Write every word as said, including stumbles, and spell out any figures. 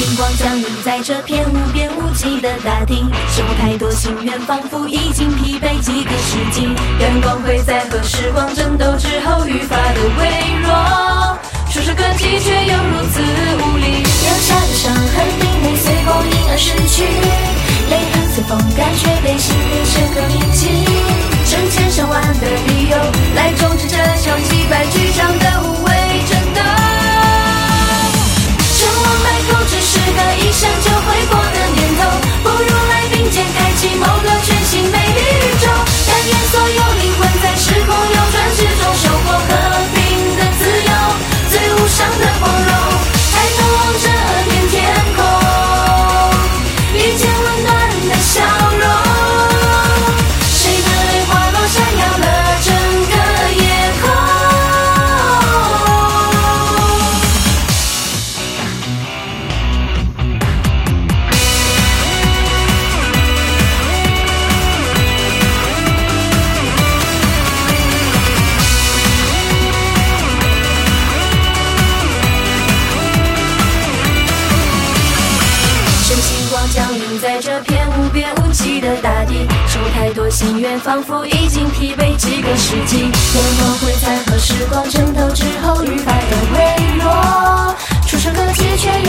星光降临在这片无边无际的大地，生活太多心愿，仿佛已经疲惫几个世纪。阳光会在和时光争斗之后愈发的微弱，触手可及却又如此无力。留下的伤痕并未随光阴而逝去，泪痕随风干却被心里深刻铭记。成千上万的理由来终止这场击败剧场的无谓争斗。成王败寇只是个一闪就会过的念头，不如来并肩开启某个全新美丽宇宙。但愿所有灵魂在时空流转之中收获和平的自由，最无上的光荣。抬头望着片天空，遇见温暖的笑容。谁的泪滑落闪耀了整个夜空。降临在这片无边无际的大地，受太多心愿，仿佛已经疲惫几个世纪。阳光会在和时光争斗之后愈发的微弱，触手可及却